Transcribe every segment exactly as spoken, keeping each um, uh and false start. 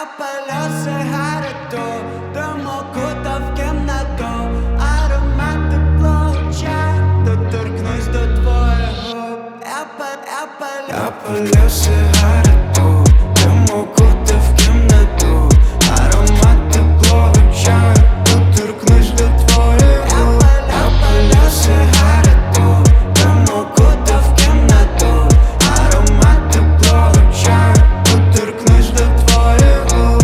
палю сигарету, дим окутав кімнату, аромат теплого чаю, доторкнусь до твоїх губ. Я палю, я палю, я палю сигарету, дим окутав кімнату, аромат теплого чаю, доторкнусь до твоїх губ. Я палю сигарету, дим окутав кімнату, аромат теплого чаю, доторкнусь до твоїх губ.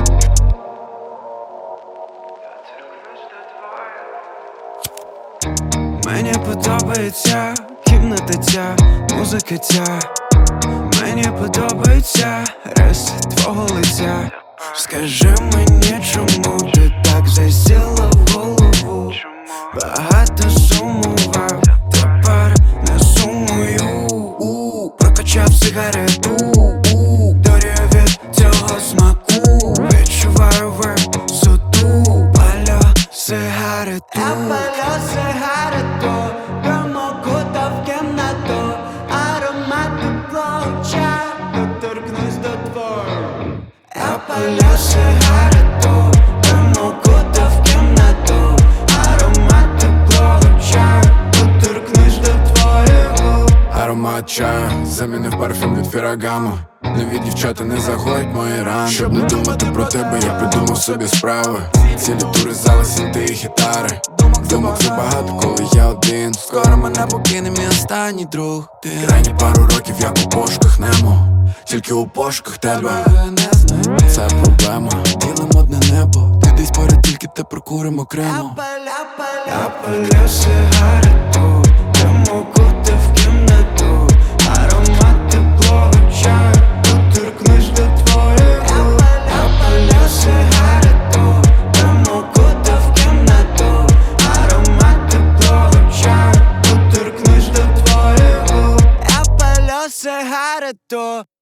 Мені подобається кімната ця, музика ця. Мені подобається рис твого лиця. Скажи мені, чому ти так засіла в голову? Багато сумував, тепер не сумую. Прокачав сигарету, дорію від цього смаку. Відчуваю висоту, палю сигарету. Я палю сигарету, дим окутав кімнату, аромат теплого чаю, доторкнусь до твого. Я палю сигарету, дим окутав кімнату, аромат теплого чаю, доторкнусь до твоїх губ. Аромат чаю замінив парфюм від Феррагамо. Нові дівчата не загоять мої рани. Щоб не думати про тебе, я придумав собі справи. Цілі тури, зали, синти і гітари. Думок забагато, коли я один. Скоро мене покине мій останній друг. Ти крайні пару років, як у пошуках Немо. Тільки у пошуках тебе не знайти. Це проблема, біле модне небо. Ти десь поряд, тільки те прокуримо окремо. Я палю сигарету, дим окутав кімнату, аромат теплого чаю, доторкнусь до твоїх губ. Я палю сигарету, дим окутав кімнату, аромат теплого чаю, доторкнусь до твоїх губ. Я палю сигарету.